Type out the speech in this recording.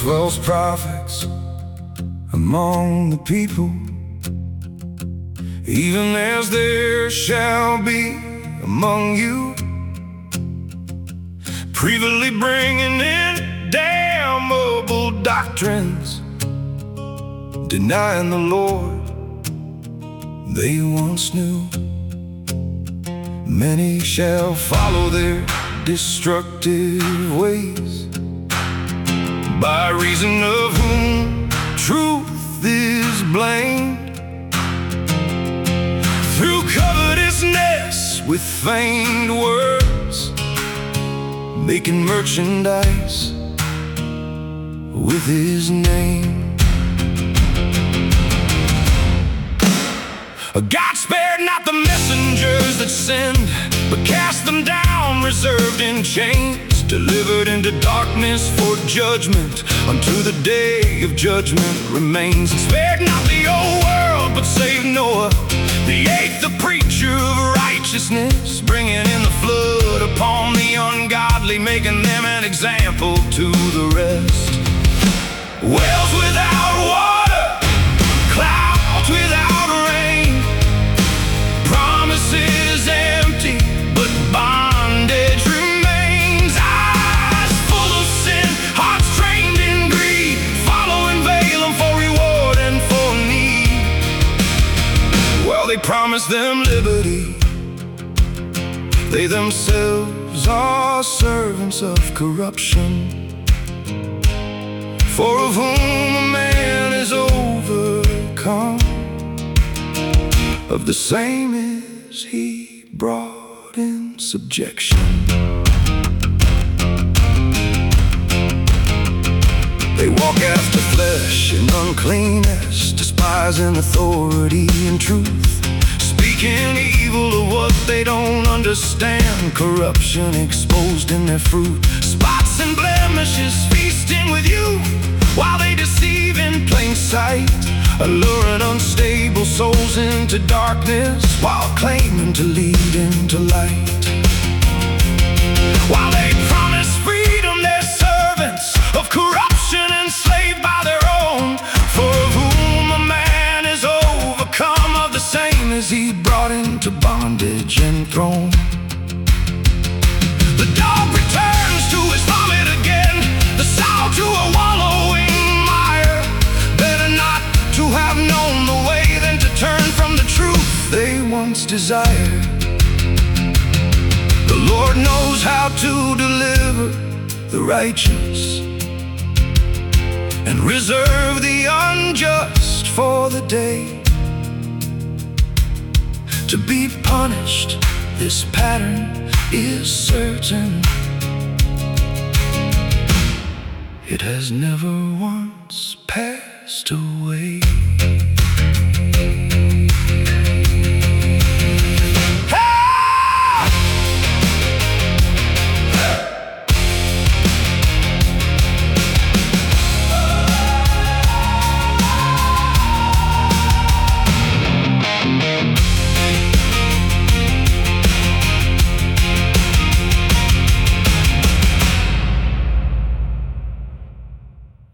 false prophets among the people, even as there shall be among you, privily bringing in damnable doctrines, denying the Lord they once knew. Many shall follow their destructive ways, by reason of whom truth is blamed, through covetousness with feigned words, making merchandise with his name. God spared not the messengers that sinned, but cast them down, reserved in chains, delivered into darkness for judgment, unto the day of judgment remains. And spared not the old world, but saved Noah, the eighth, the preacher of righteousness, bringing in the flood upon the ungodly, making them an example to the rest. Wells without water, clouds without rain, promises empty, but bondage remains. Eyes full of sin, hearts trained in greed, following Balaam for reward and for need. While they promise them liberty, they themselves are servants of corruption. For of whom a man is overcome, of the same is he brought in subjection. They walk after flesh and uncleanness, despising authority and truth, speaking evil of what they don't understand, corruption exposed in their fruit, spots and blemishes feasting with you, while they deceive in plain sight, alluring unstable souls into darkness, while claiming to lead into light. While they promise freedom, they're servants of corruption, enslaved by their own. For of whom a man is overcome, of the same is he brought into bondage and thrown. The dog returns to his vomit again, the sow to a wallowing mire. Better not to have known the way than to turn from the truth they once desired. The Lord knows how to deliver the righteous, and reserve the unjust for the day to be punished. This pattern is certain, it has never once passed away.